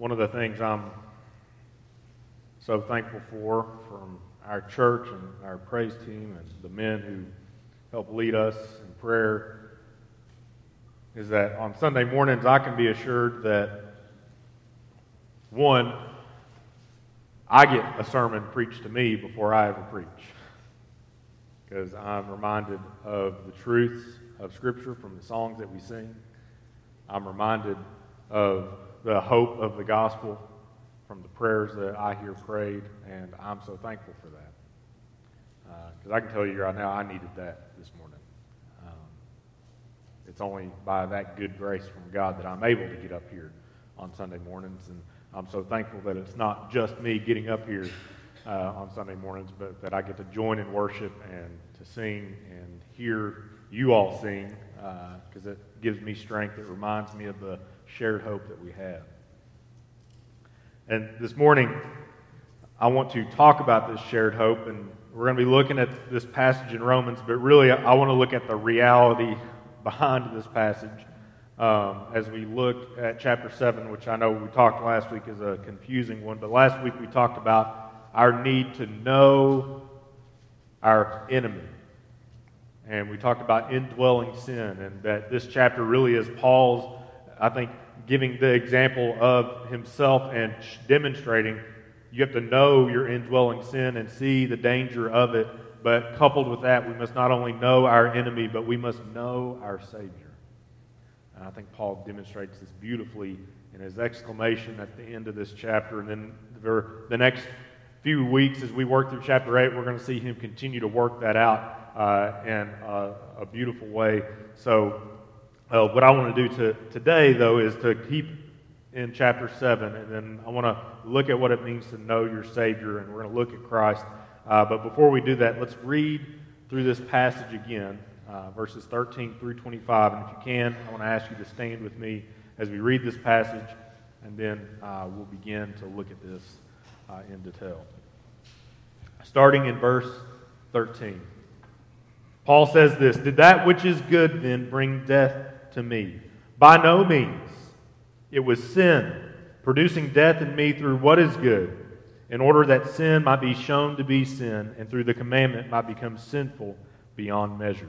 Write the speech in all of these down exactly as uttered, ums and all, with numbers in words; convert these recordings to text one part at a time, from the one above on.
one of the things I'm so thankful for from our church and our praise team and the men who help lead us in prayer is that on Sunday mornings I can be assured that, one, I get a sermon preached to me before I ever preach, because I'm reminded of the truths of Scripture from the songs that we sing. I'm reminded of the hope of the gospel from the prayers that I hear prayed, and I'm so thankful for that. Because uh, I can tell you right now, I needed that this morning. Um, it's only by that good grace from God that I'm able to get up here on Sunday mornings, and I'm so thankful that it's not just me getting up here uh, on Sunday mornings, but that I get to join in worship and to sing and hear you all sing, because uh, it gives me strength. It reminds me of the shared hope that we have. And this morning, I want to talk about this shared hope, and we're going to be looking at this passage in Romans, but really I want to look at the reality behind this passage um, as we look at chapter seven, which I know we talked last week is a confusing one, but last week we talked about our need to know our enemy. And we talked about indwelling sin, and that this chapter really is Paul's, I think, giving the example of himself and demonstrating you have to know your indwelling sin and see the danger of it, but coupled with that, we must not only know our enemy, but we must know our Savior. And I think Paul demonstrates this beautifully in his exclamation at the end of this chapter, and then the next few weeks as we work through chapter eight, we're going to see him continue to work that out uh, in uh, a beautiful way. So uh, what I want to do to, today, though, is to keep in chapter seven, and then I want to look at what it means to know your Savior, and we're going to look at Christ. Uh, but before we do that, let's read through this passage again, uh, verses thirteen through twenty-five. And if you can, I want to ask you to stand with me as we read this passage, and then uh, we'll begin to look at this uh, in detail. Starting in verse thirteen. Paul says this, "Did that which is good then bring death to me? By no means. It was sin, producing death in me through what is good, in order that sin might be shown to be sin, and through the commandment might become sinful beyond measure.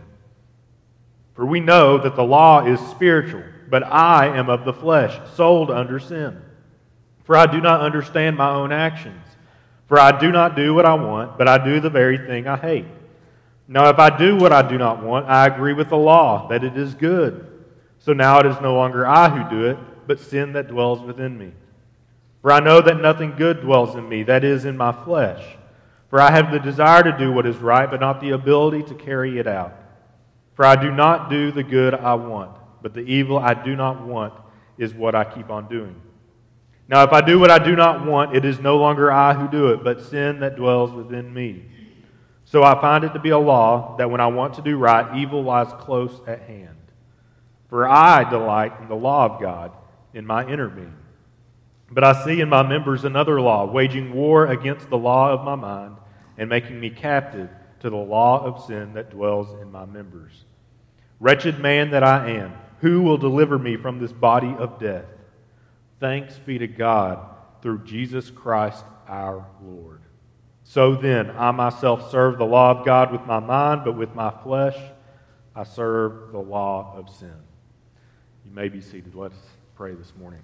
For we know that the law is spiritual, but I am of the flesh, sold under sin. For I do not understand my own actions. For I do not do what I want, but I do the very thing I hate. Now if I do what I do not want, I agree with the law that it is good. So now it is no longer I who do it, but sin that dwells within me. For I know that nothing good dwells in me, that is, in my flesh. For I have the desire to do what is right, but not the ability to carry it out. For I do not do the good I want, but the evil I do not want is what I keep on doing. Now if I do what I do not want, it is no longer I who do it, but sin that dwells within me. So I find it to be a law that when I want to do right, evil lies close at hand. For I delight in the law of God in my inner being. But I see in my members another law, waging war against the law of my mind and making me captive to the law of sin that dwells in my members. Wretched man that I am, who will deliver me from this body of death? Thanks be to God through Jesus Christ our Lord. So then, I myself serve the law of God with my mind, but with my flesh I serve the law of sin." You may be seated. Let us pray this morning.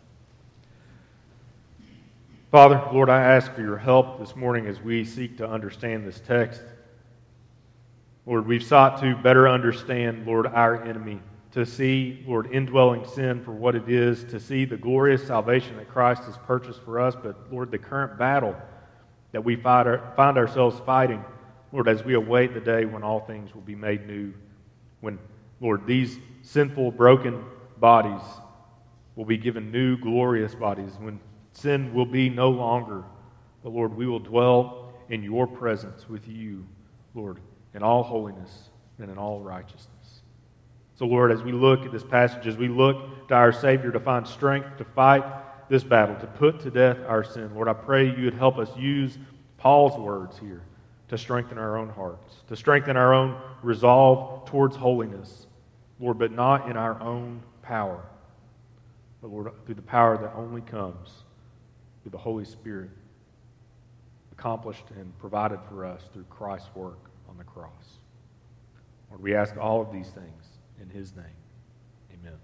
Father, Lord, I ask for your help this morning as we seek to understand this text. Lord, we've sought to better understand, Lord, our enemy, to see, Lord, indwelling sin for what it is, to see the glorious salvation that Christ has purchased for us, but, Lord, the current battle that we find, our, find ourselves fighting, Lord, as we await the day when all things will be made new, when, Lord, these sinful, broken bodies will be given new, glorious bodies, when sin will be no longer, but, Lord, we will dwell in your presence with you, Lord, in all holiness and in all righteousness. So, Lord, as we look at this passage, as we look to our Savior to find strength to fight this battle, to put to death our sin, Lord, I pray you would help us use Paul's words here to strengthen our own hearts, to strengthen our own resolve towards holiness, Lord, but not in our own power. but Lord, through the power that only comes through the Holy Spirit, accomplished and provided for us through Christ's work on the cross. Lord, we ask all of these things in His name. Amen.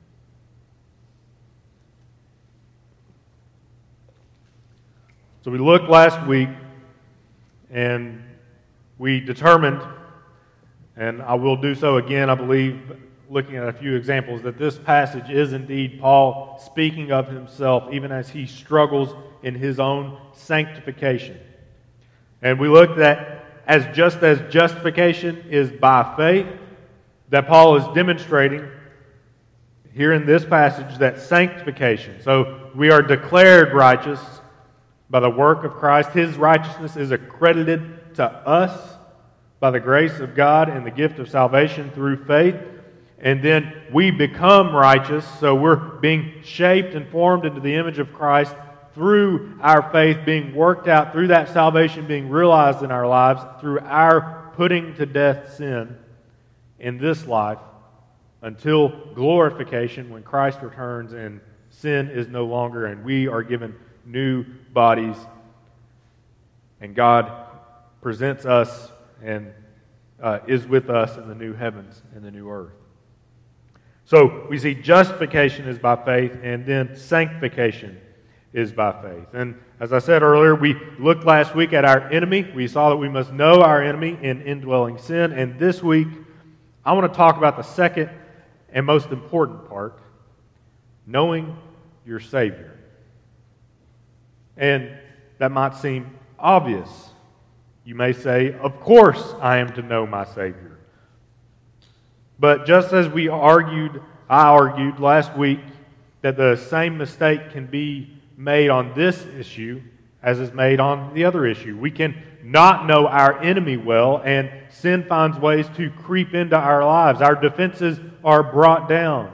So we looked last week, and we determined, and I will do so again, I believe, looking at a few examples, that this passage is indeed Paul speaking of himself even as he struggles in his own sanctification. And we looked at, as just as justification is by faith, that Paul is demonstrating here in this passage that sanctification, so we are declared righteous by the work of Christ. His righteousness is accredited to us by the grace of God and the gift of salvation through faith. And then we become righteous, so we're being shaped and formed into the image of Christ through our faith being worked out, through that salvation being realized in our lives, through our putting to death sin in this life until glorification, when Christ returns and sin is no longer, and we are given new bodies, and God presents us and uh, is with us in the new heavens and the new earth. So we see justification is by faith, and then sanctification is by faith. And as I said earlier, we looked last week at our enemy. We saw that we must know our enemy in indwelling sin. And this week, I want to talk about the second and most important part, knowing your Savior. And that might seem obvious. You may say, of course I am to know my Savior. But just as we argued, I argued last week that the same mistake can be made on this issue as is made on the other issue. We can not know our enemy well, and sin finds ways to creep into our lives. Our defenses are brought down.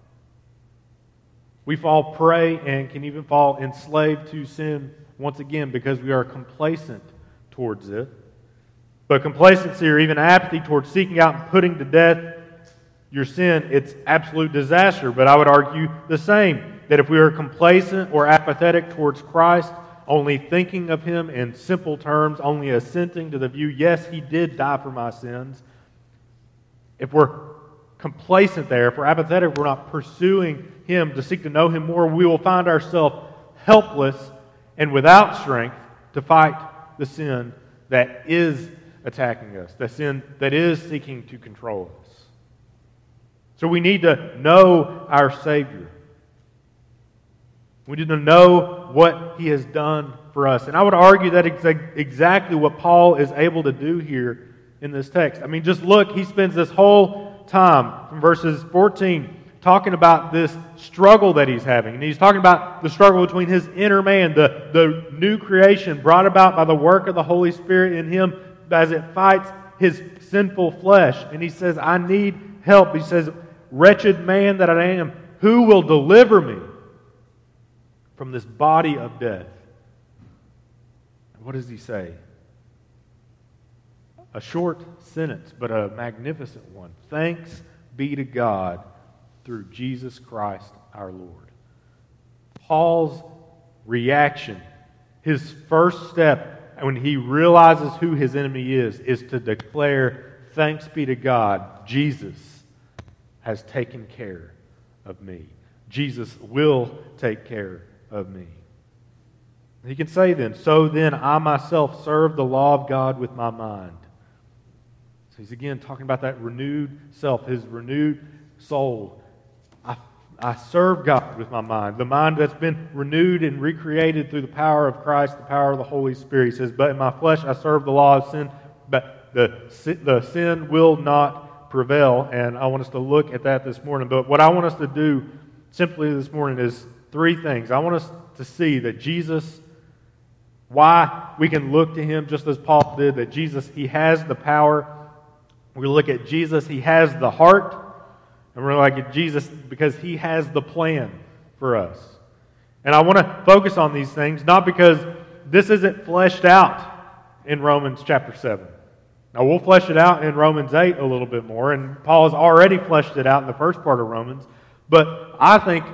We fall prey and can even fall enslaved to sin once again because we are complacent towards it. But complacency or even apathy towards seeking out and putting to death your sin, it's absolute disaster. But I would argue the same, that if we are complacent or apathetic towards Christ, only thinking of Him in simple terms, only assenting to the view, yes, He did die for my sins, if we're complacent there, if we're apathetic, we're not pursuing Him to seek to know Him more, we will find ourselves helpless and without strength to fight the sin that is attacking us, the sin that is seeking to control us. So we need to know our Savior. We need to know what He has done for us. And I would argue that it's exactly what Paul is able to do here in this text. I mean, just look, he spends this whole time from verses fourteen talking about this struggle that he's having. And he's talking about the struggle between his inner man, the, the new creation brought about by the work of the Holy Spirit in him as it fights his sinful flesh. And he says, I need help. He says, wretched man that I am, who will deliver me from this body of death? And what does he say? A short sentence, but a magnificent one. Thanks be to God through Jesus Christ our Lord. Paul's reaction, his first step when he realizes who his enemy is, is to declare, thanks be to God, Jesus has taken care of me. Jesus will take care of me. He can say then, so then I myself serve the law of God with my mind. So he's again talking about that renewed self, his renewed soul. I, I serve God with my mind, the mind that's been renewed and recreated through the power of Christ, the power of the Holy Spirit. He says, but in my flesh I serve the law of sin, but the, the sin will not prevail. And I want us to look at that this morning. But what I want us to do simply this morning is three things. I want us to see that Jesus, why we can look to Him just as Paul did, that Jesus, He has the power. We look at Jesus, He has the heart. And we're like at Jesus because He has the plan for us. And I want to focus on these things, not because this isn't fleshed out in Romans chapter seven. Now, we'll flesh it out in Romans eight a little bit more, and Paul has already fleshed it out in the first part of Romans. But I think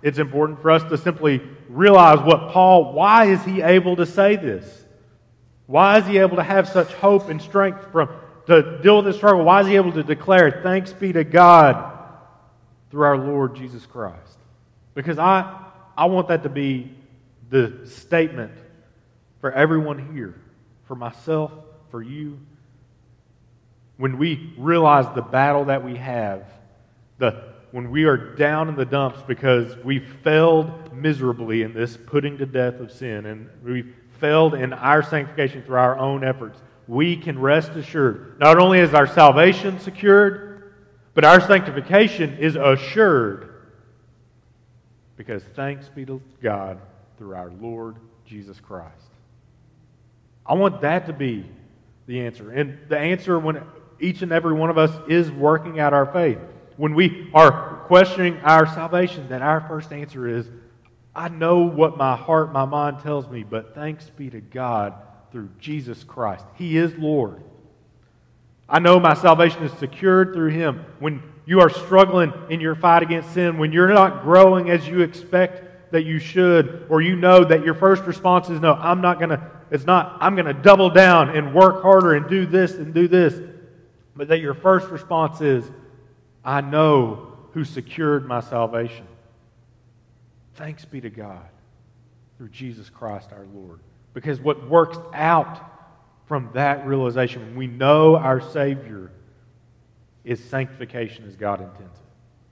it's important for us to simply realize what Paul, why is he able to say this? Why is he able to have such hope and strength from to deal with this struggle? Why is he able to declare, thanks be to God through our Lord Jesus Christ? Because I, I want that to be the statement for everyone here, for myself, for you. When we realize the battle that we have, the when we are down in the dumps because we failed miserably in this putting to death of sin, and we've failed in our sanctification through our own efforts, we can rest assured, not only is our salvation secured, but our sanctification is assured. Because thanks be to God through our Lord Jesus Christ. I want that to be the answer. And the answer when each and every one of us is working out our faith. When we are questioning our salvation, that our first answer is, I know what my heart, my mind tells me, but thanks be to God through Jesus Christ. He is Lord. I know my salvation is secured through Him. When you are struggling in your fight against sin, when you're not growing as you expect that you should, or you know that your first response is, no, I'm not going to, it's not, I'm going to double down and work harder and do this and do this. But that your first response is, I know who secured my salvation. Thanks be to God through Jesus Christ our Lord. Because what works out from that realization, when we know our Savior, is sanctification as God intends it.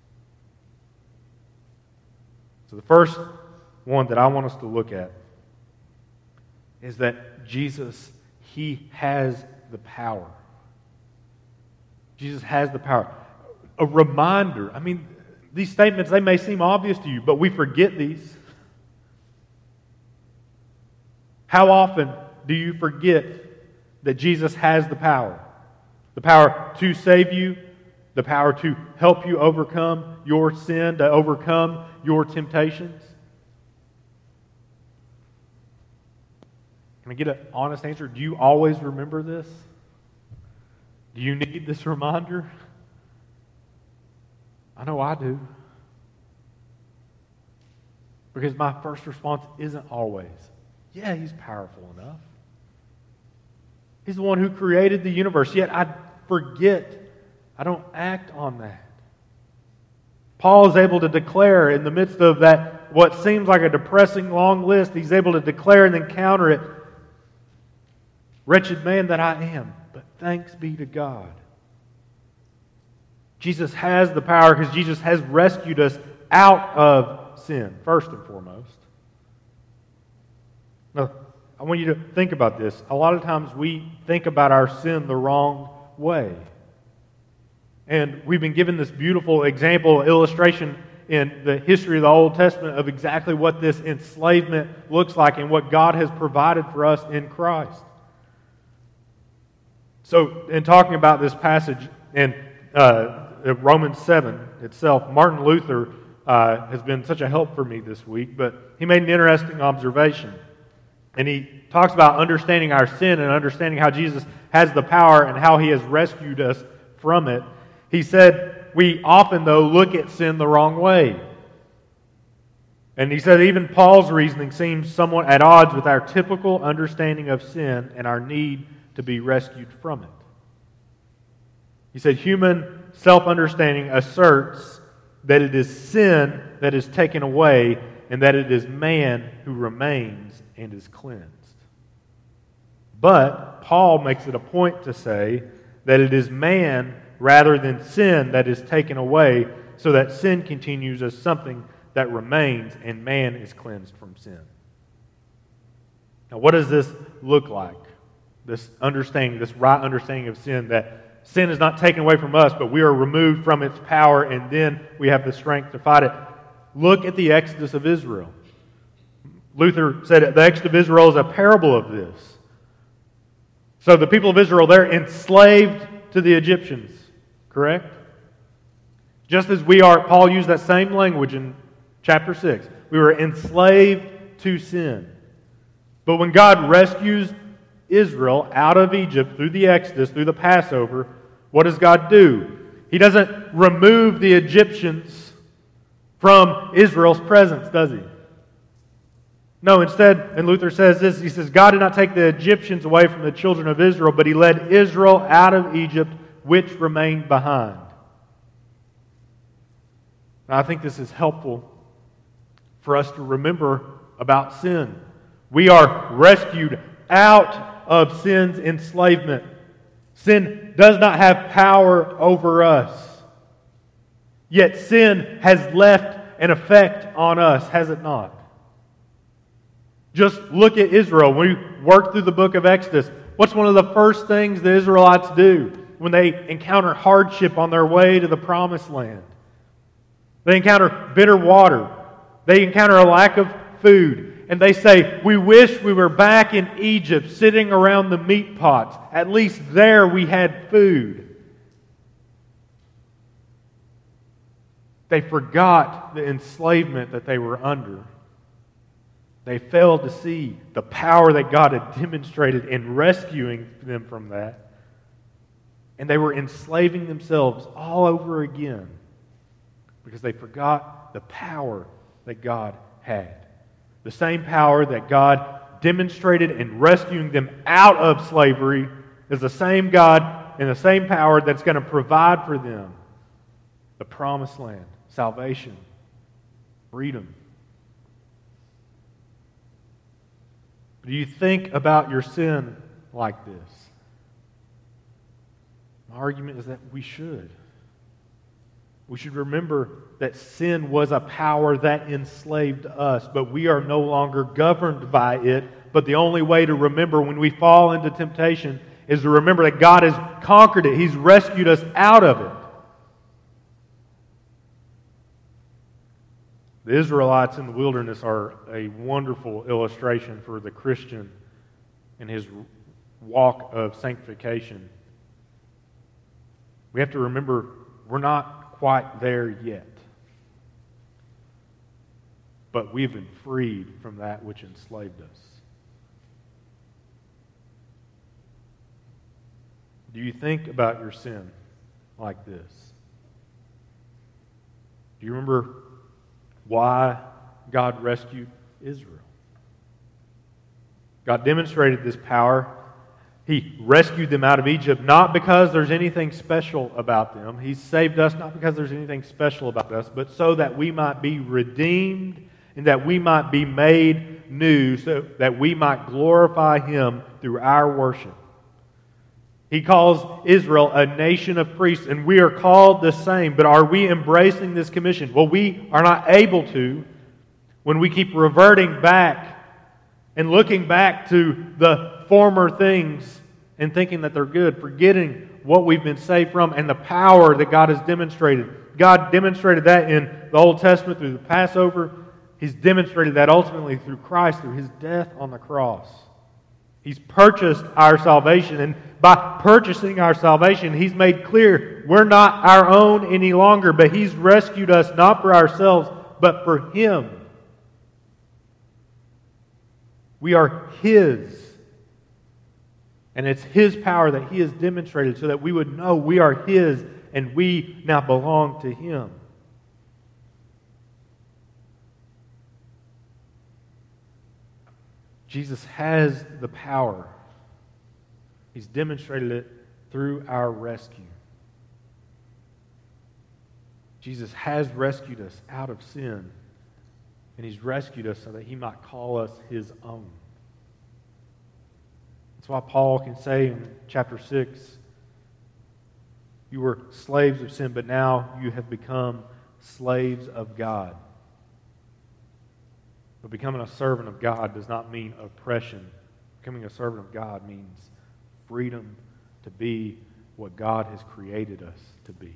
So the first one that I want us to look at is that Jesus, He has the power. Jesus has the power. A reminder. I mean, these statements, they may seem obvious to you, but we forget these. How often do you forget that Jesus has the power? The power to save you, the power to help you overcome your sin, to overcome your temptations. Can I get an honest answer? Do you always remember this? Do you need this reminder? I know I do. Because my first response isn't always, yeah, He's powerful enough. He's the one who created the universe, yet I forget. I don't act on that. Paul is able to declare in the midst of that, what seems like a depressing long list, he's able to declare and then counter it. Wretched man that I am, but thanks be to God. Jesus has the power because Jesus has rescued us out of sin, first and foremost. Now, I want you to think about this. A lot of times we think about our sin the wrong way. And we've been given this beautiful example, illustration in the history of the Old Testament of exactly what this enslavement looks like and what God has provided for us in Christ. So, in talking about this passage in uh, Romans seven itself, Martin Luther uh, has been such a help for me this week, but he made an interesting observation. And he talks about understanding our sin and understanding how Jesus has the power and how He has rescued us from it. He said, we often, though, look at sin the wrong way. And he said even Paul's reasoning seems somewhat at odds with our typical understanding of sin and our need to be rescued from it. He said human self-understanding asserts that it is sin that is taken away and that it is man who remains and is cleansed. But Paul makes it a point to say that it is man rather than sin that is taken away, so that sin continues as something that remains and man is cleansed from sin. Now, what does this look like? This understanding, this right understanding of sin, that sin is not taken away from us, but we are removed from its power, and then we have the strength to fight it. Look at the Exodus of Israel. Luther said the Exodus of Israel is a parable of this. So the people of Israel, they're enslaved to the Egyptians, correct? Just as we are, Paul used that same language in chapter six. We were enslaved to sin. But when God rescues Israel out of Egypt through the Exodus, through the Passover, what does God do? He doesn't remove the Egyptians from Israel's presence, does he? No, instead, and Luther says this, he says, God did not take the Egyptians away from the children of Israel, but he led Israel out of Egypt, which remained behind. Now, I think this is helpful for us to remember about sin. We are rescued out of sin's enslavement. Sin does not have power over us. Yet sin has left an effect on us, has it not? Just look at Israel. When we work through the book of Exodus, what's one of the first things the Israelites do when they encounter hardship on their way to the promised land? They encounter bitter water. They encounter a lack of food. And they say, we wish we were back in Egypt sitting around the meat pots. At least there we had food. They forgot the enslavement that they were under. They failed to see the power that God had demonstrated in rescuing them from that. And they were enslaving themselves all over again because they forgot the power that God had. The same power that God demonstrated in rescuing them out of slavery is the same God and the same power that's going to provide for them the promised land, salvation, freedom. Do you think about your sin like this? My argument is that we should. We should remember that sin was a power that enslaved us, but we are no longer governed by it. But the only way to remember when we fall into temptation is to remember that God has conquered it. He's rescued us out of it. The Israelites in the wilderness are a wonderful illustration for the Christian in his walk of sanctification. We have to remember we're not quite there yet. But we've been freed from that which enslaved us. Do you think about your sin like this? Do you remember why God rescued Israel? God demonstrated this power. He rescued them out of Egypt not because there's anything special about them. He saved us not because there's anything special about us, but so that we might be redeemed and that we might be made new, so that we might glorify Him through our worship. He calls Israel a nation of priests, and we are called the same. But are we embracing this commission? Well, we are not able to when we keep reverting back and looking back to the former things and thinking that they're good, forgetting what we've been saved from and the power that God has demonstrated. God demonstrated that in the Old Testament through the Passover. He's demonstrated that ultimately through Christ, through His death on the cross. He's purchased our salvation, and by purchasing our salvation, He's made clear we're not our own any longer, but He's rescued us not for ourselves, but for Him. We are His. And it's His power that He has demonstrated so that we would know we are His and we now belong to Him. Jesus has the power. He's demonstrated it through our rescue. Jesus has rescued us out of sin, and He's rescued us so that He might call us His own. That's why Paul can say in chapter six, you were slaves of sin, but now you have become slaves of God. But becoming a servant of God does not mean oppression. Becoming a servant of God means freedom to be what God has created us to be.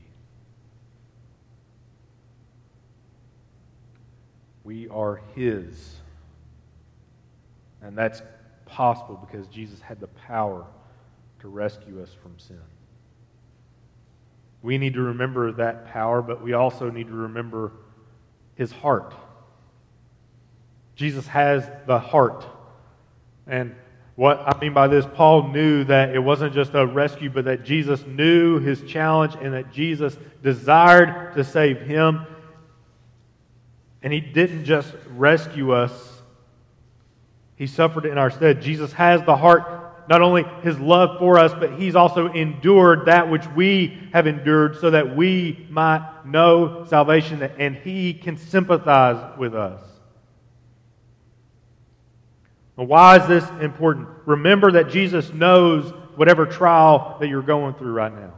We are His. And that's possible because Jesus had the power to rescue us from sin. We need to remember that power, but we also need to remember His heart. Jesus has the heart. And what I mean by this, Paul knew that it wasn't just a rescue, but that Jesus knew His challenge and that Jesus desired to save him. And He didn't just rescue us, He suffered in our stead. Jesus has the heart, not only His love for us, but He's also endured that which we have endured so that we might know salvation and He can sympathize with us. Now, why is this important? Remember that Jesus knows whatever trial that you're going through right now.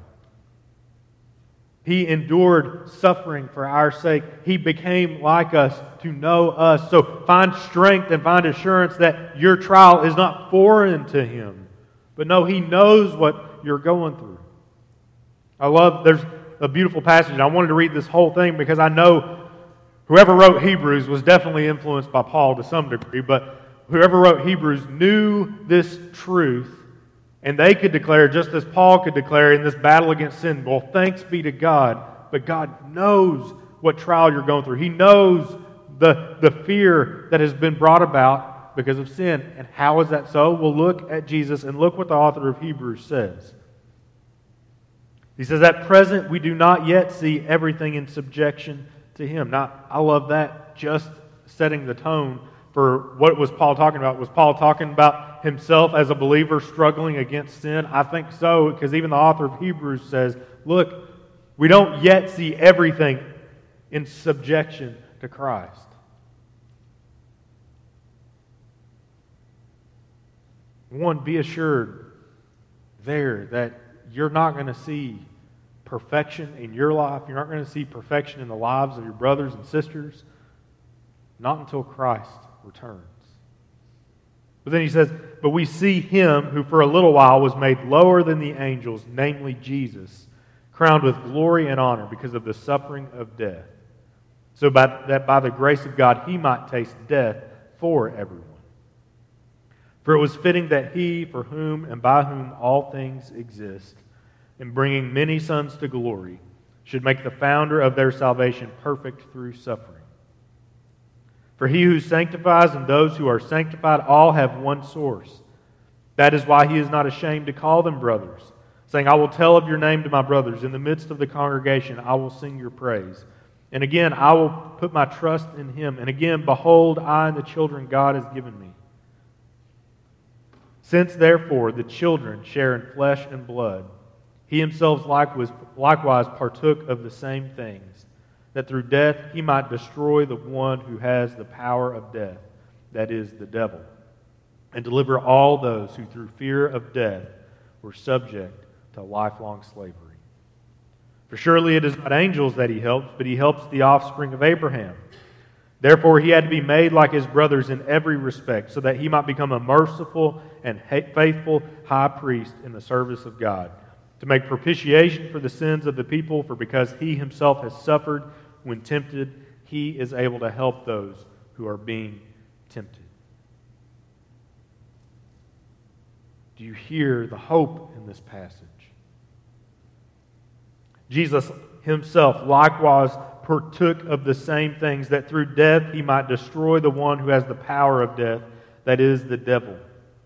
He endured suffering for our sake. He became like us to know us. So find strength and find assurance that your trial is not foreign to Him. But no, He knows what you're going through. I love, there's a beautiful passage, and I wanted to read this whole thing because I know whoever wrote Hebrews was definitely influenced by Paul to some degree, but whoever wrote Hebrews knew this truth, and they could declare, just as Paul could declare in this battle against sin, well, thanks be to God, but God knows what trial you're going through. He knows the, the fear that has been brought about because of sin. And how is that so? Well, look at Jesus and look what the author of Hebrews says. He says, at present we do not yet see everything in subjection to Him. Now, I love that, just setting the tone for what was Paul talking about. Was Paul talking about himself as a believer struggling against sin? I think so, because even the author of Hebrews says, look, we don't yet see everything in subjection to Christ. One, be assured there that you're not going to see perfection in your life. You're not going to see perfection in the lives of your brothers and sisters. Not until Christ returns. But then he says, but we see Him who for a little while was made lower than the angels, namely Jesus, crowned with glory and honor because of the suffering of death, so by, that by the grace of God He might taste death for everyone. For it was fitting that He, for whom and by whom all things exist, in bringing many sons to glory, should make the founder of their salvation perfect through suffering. For He who sanctifies and those who are sanctified all have one source. That is why He is not ashamed to call them brothers, saying, I will tell of your name to my brothers. In the midst of the congregation I will sing your praise. And again, I will put my trust in Him. And again, behold, I and the children God has given me. Since therefore the children share in flesh and blood, He Himself likewise partook of the same things, that through death He might destroy the one who has the power of death, that is, the devil, and deliver all those who through fear of death were subject to lifelong slavery. For surely it is not angels that He helps, but He helps the offspring of Abraham. Therefore He had to be made like His brothers in every respect, so that He might become a merciful and faithful high priest in the service of God, to make propitiation for the sins of the people, for because He Himself has suffered when tempted, He is able to help those who are being tempted. Do you hear the hope in this passage? Jesus Himself likewise partook of the same things, that through death He might destroy the one who has the power of death, that is, the devil.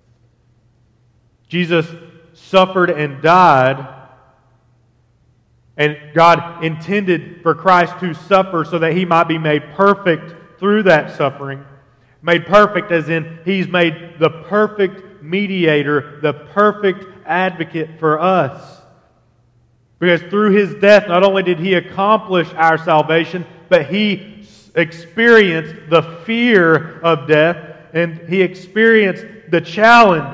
Jesus suffered and died, and God intended for Christ to suffer so that He might be made perfect through that suffering. Made perfect as in He's made the perfect mediator, the perfect advocate for us. Because through His death, not only did He accomplish our salvation, but He experienced the fear of death, and He experienced the challenge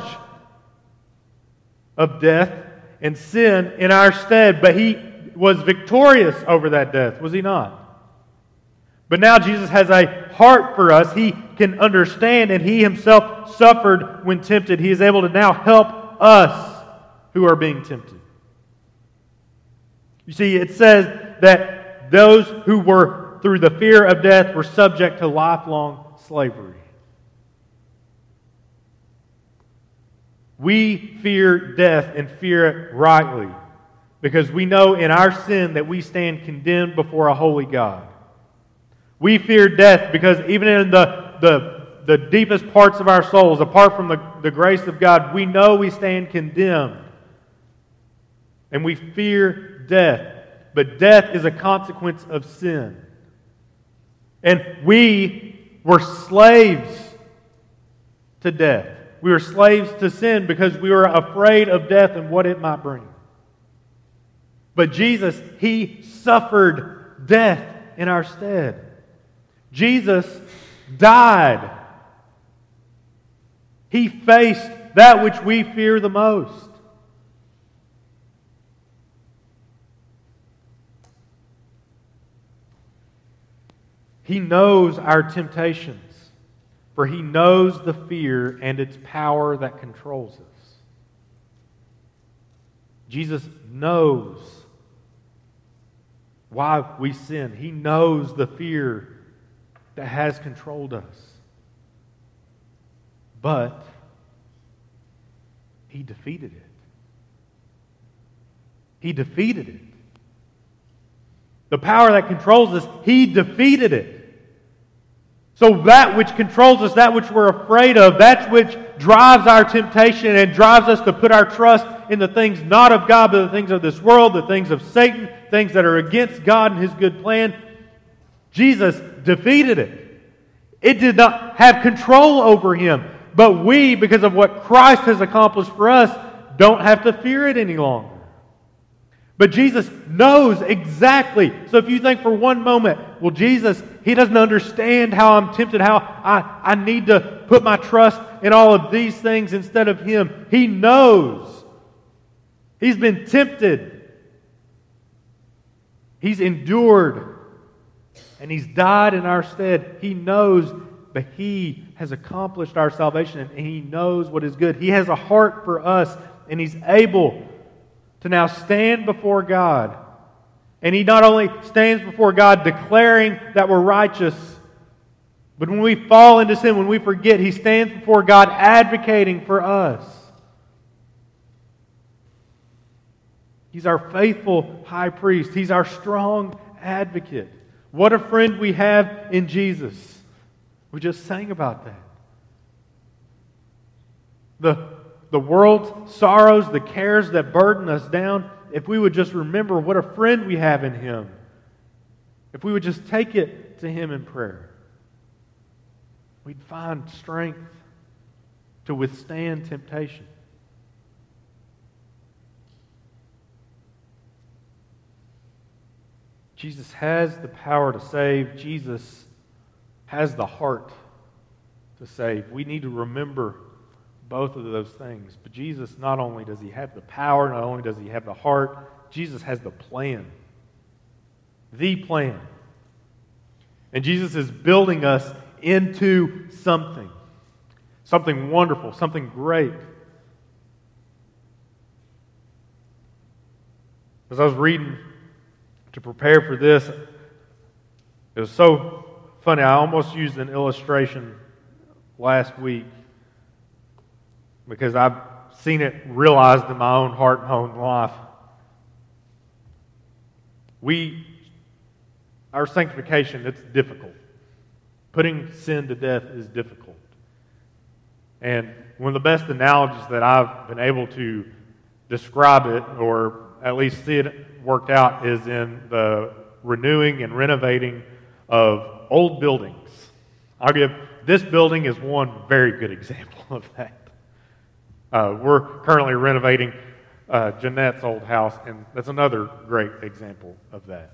of death and sin in our stead. But He was victorious over that death, was He not? But now Jesus has a heart for us. He can understand, and He Himself suffered when tempted. He is able to now help us who are being tempted. You see, it says that those who were through the fear of death were subject to lifelong slavery. We fear death and fear it rightly, because we know in our sin that we stand condemned before a holy God. We fear death because even in the, the, the deepest parts of our souls, apart from the, the grace of God, we know we stand condemned. And we fear death. But death is a consequence of sin. And we were slaves to death. We were slaves to sin because we were afraid of death and what it might bring. But Jesus, He suffered death in our stead. Jesus died. He faced that which we fear the most. He knows our temptations, for He knows the fear and its power that controls us. Jesus knows why we sin. He knows the fear that has controlled us. But He defeated it. He defeated it. The power that controls us, He defeated it. So that which controls us, that which we're afraid of, that which drives our temptation and drives us to put our trust in the things not of God, but the things of this world, the things of Satan, things that are against God and His good plan, Jesus defeated it. It did not have control over Him. But we, because of what Christ has accomplished for us, don't have to fear it any longer. But Jesus knows exactly. So if you think for one moment, well, Jesus, He doesn't understand how I'm tempted, how I, I need to put my trust in all of these things instead of Him. He knows. He's been tempted. He's endured. And He's died in our stead. He knows, but He has accomplished our salvation and He knows what is good. He has a heart for us and He's able to now stand before God. And He not only stands before God declaring that we're righteous, but when we fall into sin, when we forget, He stands before God advocating for us. He's our faithful high priest. He's our strong advocate. What a friend we have in Jesus. We just sang about that. The The world's sorrows, the cares that burden us down, if we would just remember what a friend we have in Him, if we would just take it to Him in prayer, we'd find strength to withstand temptation. Jesus has the power to save. Jesus has the heart to save. We need to remember both of those things. But Jesus, not only does He have the power, not only does He have the heart, Jesus has the plan. The plan. And Jesus is building us into something. Something wonderful, something great. As I was reading to prepare for this, it was so funny. I almost used an illustration last week, because I've seen it realized in my own heart and own life. We, our sanctification, it's difficult. Putting sin to death is difficult. And one of the best analogies that I've been able to describe it, or at least see it worked out, is in the renewing and renovating of old buildings. I'll give, this building is one very good example of that. Uh, we're currently renovating uh, Jeanette's old house, and that's another great example of that.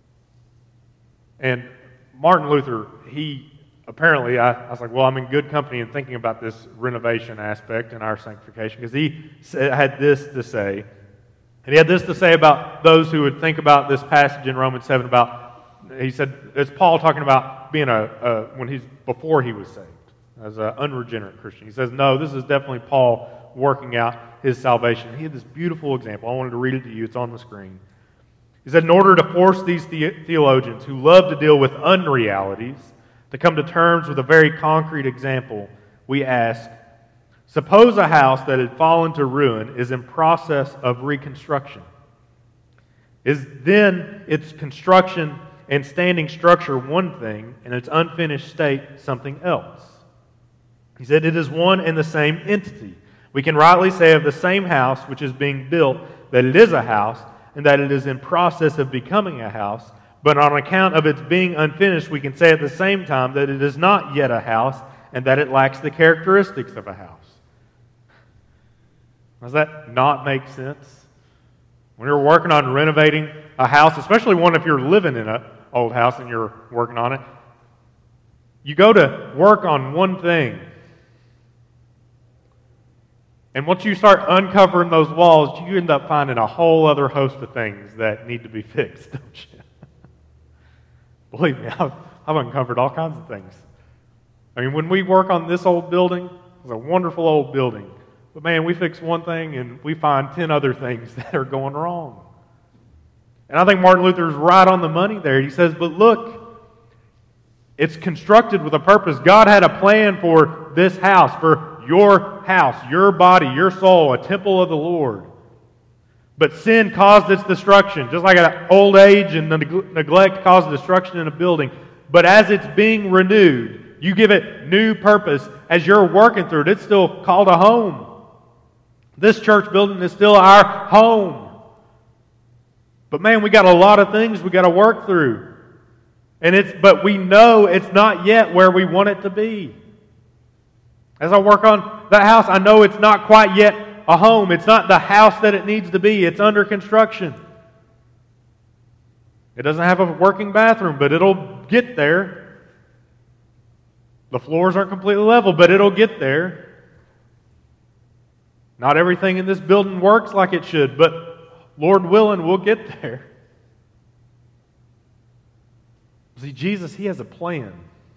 And Martin Luther, he apparently, I, I was like, well, I'm in good company in thinking about this renovation aspect in our sanctification, because he said, had this to say, and he had this to say about those who would think about this passage in Romans seven about, he said, it's Paul talking about being a, a when he's, before he was saved, as an unregenerate Christian. He says, no, this is definitely Paul working out his salvation. He had this beautiful example. I wanted to read it to you. It's on the screen. He said, in order to force these the- theologians who love to deal with unrealities to come to terms with a very concrete example, we ask, suppose a house that had fallen to ruin is in process of reconstruction. Is then its construction and standing structure one thing, and its unfinished state something else? He said, it is one and the same entity. We can rightly say of the same house which is being built that it is a house, and that it is in process of becoming a house, But on account of its being unfinished, we can say at the same time that it is not yet a house and that it lacks the characteristics of a house. Does that not make sense? When you're working on renovating a house, especially one if you're living in an old house and you're working on it, you go to work on one thing. And once you start uncovering those walls, you end up finding a whole other host of things that need to be fixed, don't you? Believe me, I've, I've uncovered all kinds of things. I mean, when we work on this old building, it's a wonderful old building. But man, we fix one thing and we find ten other things that are going wrong. And I think Martin Luther's right on the money there. He says, but look, it's constructed with a purpose. God had a plan for this house, for your house, your body, your soul, a temple of the Lord. But sin caused its destruction, just like an old age and the neglect caused destruction in a building. But as it's being renewed, you give it new purpose. As you're working through it, it's still called a home. This church building is still our home. But man, we got a lot of things we got to work through. And it's but we know it's not yet where we want it to be. As I work on that house, I know it's not quite yet a home. It's not the house that it needs to be. It's under construction. It doesn't have a working bathroom, but it'll get there. The floors aren't completely level, but it'll get there. Not everything in this building works like it should, but Lord willing, we'll get there. See, Jesus, He has a plan.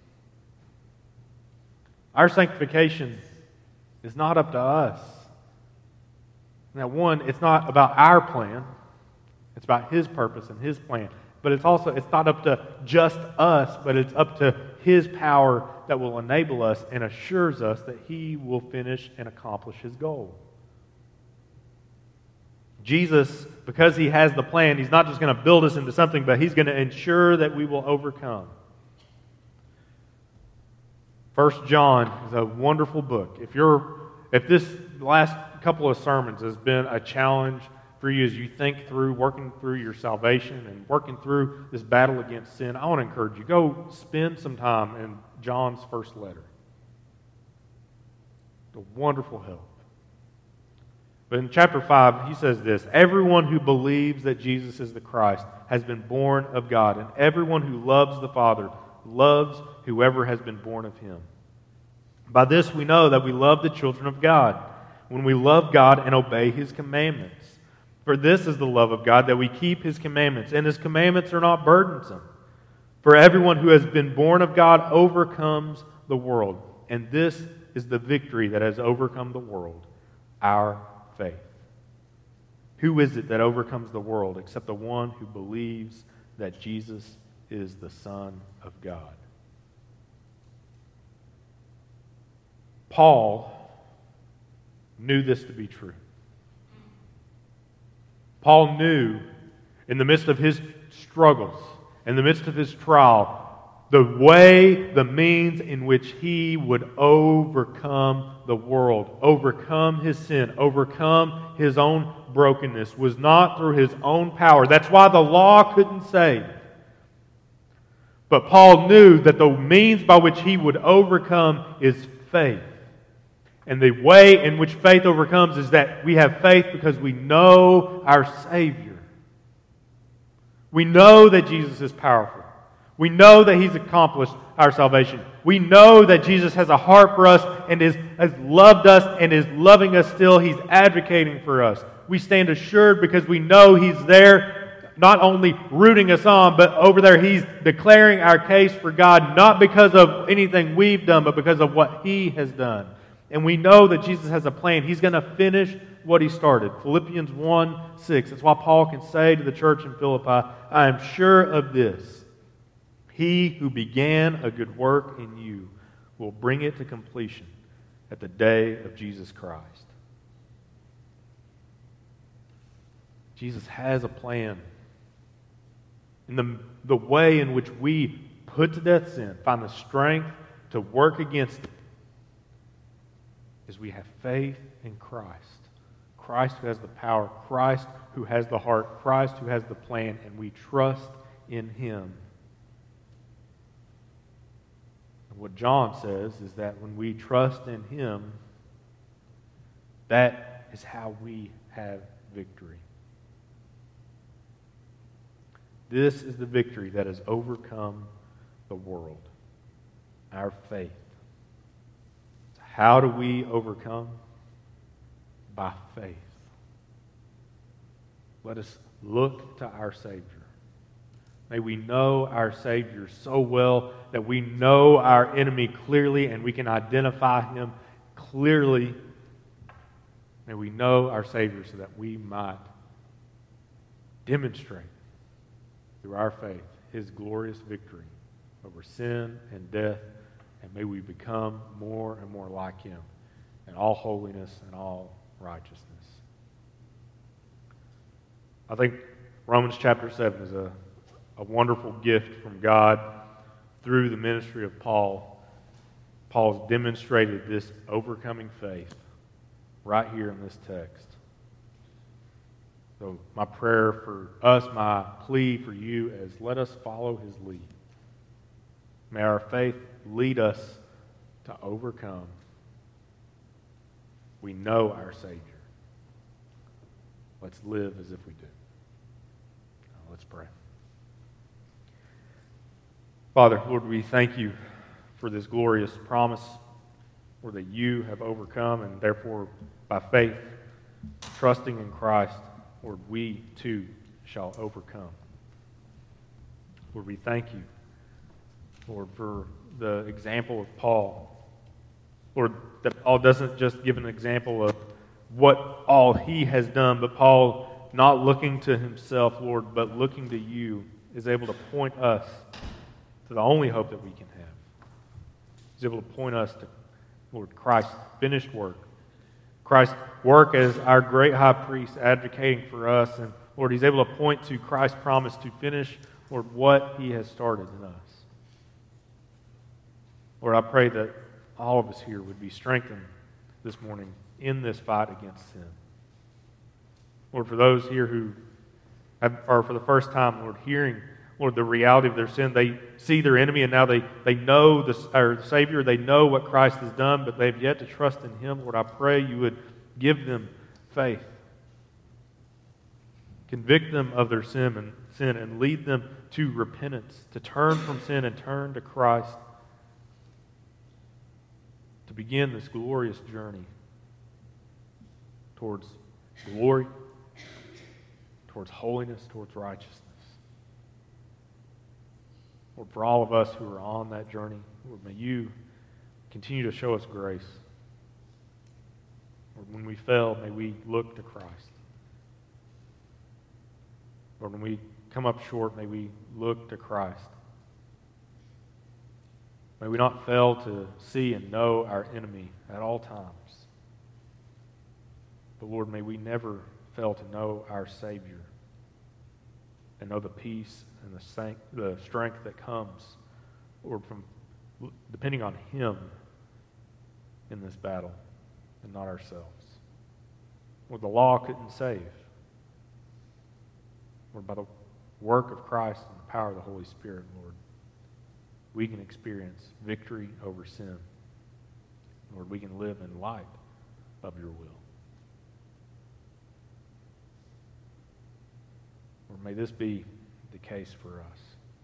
Our sanctification is not up to us. Now, one, it's not about our plan. It's about His purpose and His plan. But it's also, it's not up to just us, but it's up to His power that will enable us and assures us that He will finish and accomplish His goal. Jesus, because He has the plan, He's not just going to build us into something, but He's going to ensure that we will overcome. First John is a wonderful book. If you're, if this last couple of sermons has been a challenge for you as you think through working through your salvation and working through this battle against sin, I want to encourage you, go spend some time in John's first letter. It's a wonderful help. But in chapter five, he says this: everyone who believes that Jesus is the Christ has been born of God, and everyone who loves the Father loves whoever has been born of Him. By this we know that we love the children of God, when we love God and obey His commandments. For this is the love of God, that we keep His commandments, and His commandments are not burdensome. For everyone who has been born of God overcomes the world, and this is the victory that has overcome the world, our faith. Who is it that overcomes the world except the one who believes that Jesus is the Son of God? Paul knew this to be true. Paul knew in the midst of his struggles, in the midst of his trial, the way, the means in which he would overcome the world, overcome his sin, overcome his own brokenness, was not through his own power. That's why the law couldn't save. But Paul knew that the means by which he would overcome is faith. And the way in which faith overcomes is that we have faith because we know our Savior. We know that Jesus is powerful. We know that He's accomplished our salvation. We know that Jesus has a heart for us and is, has loved us and is loving us still. He's advocating for us. We stand assured because we know He's there, not only rooting us on, but over there He's declaring our case for God, not because of anything we've done, but because of what He has done. And we know that Jesus has a plan. He's going to finish what He started. Philippians one six. That's why Paul can say to the church in Philippi, I am sure of this. He who began a good work in you will bring it to completion at the day of Jesus Christ. Jesus has a plan. And the, the way in which we put to death sin, find the strength to work against it, is we have faith in Christ. Christ who has the power, Christ who has the heart, Christ who has the plan, and we trust in Him. And what John says is that when we trust in Him, that is how we have victory. This is the victory that has overcome the world, our faith. So how do we overcome? By faith. Let us look to our Savior. May we know our Savior so well that we know our enemy clearly and we can identify him clearly. May we know our Savior so that we might demonstrate through our faith His glorious victory over sin and death, and may we become more and more like Him in all holiness and all righteousness. I think Romans chapter seven is a, a wonderful gift from God through the ministry of Paul. Paul's demonstrated this overcoming faith right here in this text. So my prayer for us, my plea for you is let us follow His lead. May our faith lead us to overcome. We know our Savior. Let's live as if we do. Now let's pray. Father, Lord, we thank You for this glorious promise, Lord, that You have overcome, and therefore by faith, trusting in Christ, Lord, we too shall overcome. Lord, we thank You, Lord, for the example of Paul. Lord, that Paul doesn't just give an example of what all he has done, but Paul, not looking to himself, Lord, but looking to You, is able to point us to the only hope that we can have. He's able to point us to, Lord, Christ's finished work. Christ's work as our great high priest advocating for us. And Lord, He's able to point to Christ's promise to finish, Lord, what He has started in us. Lord, I pray that all of us here would be strengthened this morning in this fight against sin. Lord, for those here who have, are for the first time, Lord, hearing, Lord, the reality of their sin, they see their enemy and now they, they know the, or the Savior, they know what Christ has done, but they've yet to trust in Him. Lord, I pray You would give them faith. Convict them of their sin and, sin and lead them to repentance, to turn from sin and turn to Christ, to begin this glorious journey towards glory, towards holiness, towards righteousness. Lord, for all of us who are on that journey, Lord, may You continue to show us grace. Lord, when we fail, may we look to Christ. Lord, when we come up short, may we look to Christ. May we not fail to see and know our enemy at all times. But Lord, may we never fail to know our Savior and know the peace and the, sanct- the strength that comes, Lord, from depending on Him in this battle and not ourselves. Lord, the law couldn't save. Lord, by the work of Christ and the power of the Holy Spirit, Lord, we can experience victory over sin. Lord, we can live in light of Your will. Lord, may this be the case for us.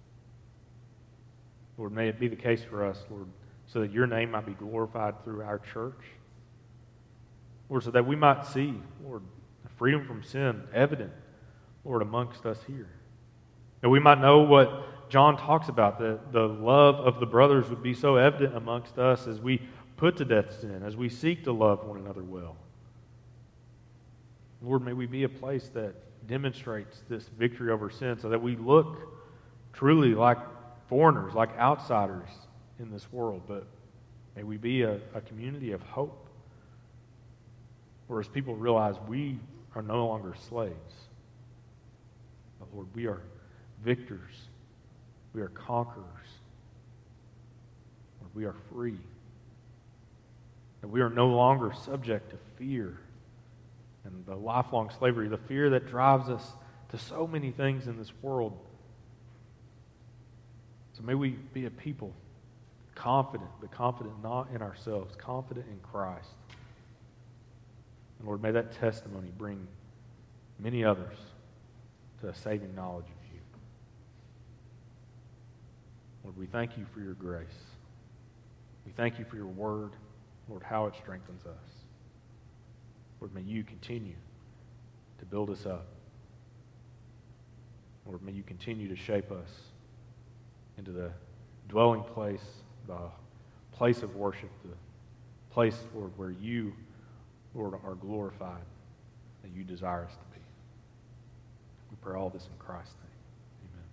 Lord, may it be the case for us, Lord, so that Your name might be glorified through our church. Lord, so that we might see, Lord, the freedom from sin evident, Lord, amongst us here. And we might know what John talks about, that the love of the brothers would be so evident amongst us as we put to death sin, as we seek to love one another well. Lord, may we be a place that demonstrates this victory over sin so that we look truly like foreigners, like outsiders in this world, but may we be a, a community of hope, where as people realize we are no longer slaves, but Lord, we are victors, we are conquerors, Lord, we are free, and we are no longer subject to fear and the lifelong slavery, the fear that drives us to so many things in this world. So may we be a people confident, but confident not in ourselves, confident in Christ. And Lord, may that testimony bring many others to a saving knowledge of you. Lord, we thank you for your grace. We thank you for your word. Lord, how it strengthens us. Lord, may you continue to build us up. Lord, may you continue to shape us into the dwelling place, the place of worship, the place, Lord, where you, Lord, are glorified, that you desire us to be. We pray all this in Christ's name. Amen.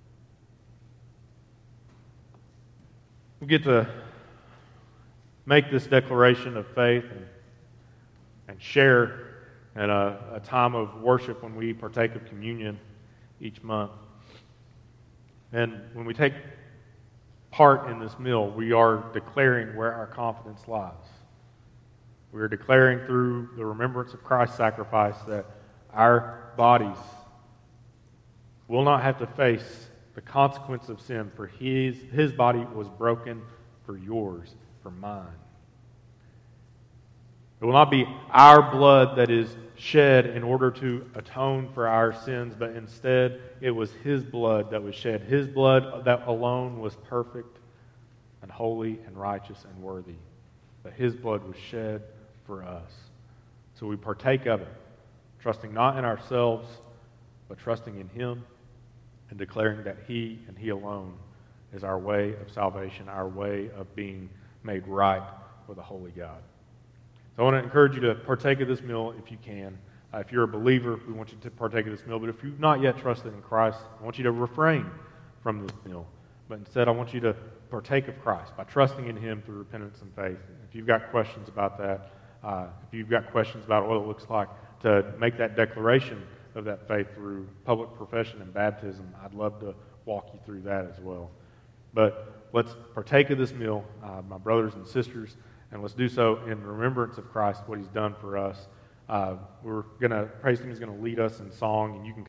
We get to make this declaration of faith and, and share in a, a time of worship when we partake of communion each month. And when we take part in this meal, we are declaring where our confidence lies. We are declaring through the remembrance of Christ's sacrifice that our bodies will not have to face the consequence of sin, for his, his body was broken for yours, for mine. It will not be our blood that is shed in order to atone for our sins, but instead it was his blood that was shed. His blood that alone was perfect and holy and righteous and worthy. But his blood was shed for us. So we partake of it, trusting not in ourselves, but trusting in him and declaring that he and he alone is our way of salvation, our way of being made right with a holy God. So I want to encourage you to partake of this meal if you can. Uh, if you're a believer, we want you to partake of this meal. But if you've not yet trusted in Christ, I want you to refrain from this meal. But instead, I want you to partake of Christ by trusting in him through repentance and faith. If you've got questions about that, uh, if you've got questions about what it looks like to make that declaration of that faith through public profession and baptism, I'd love to walk you through that as well. But let's partake of this meal, uh, my brothers and sisters, and let's do so in remembrance of Christ, what he's done for us. Uh, we're going to, praise team is going to lead us in song, and you can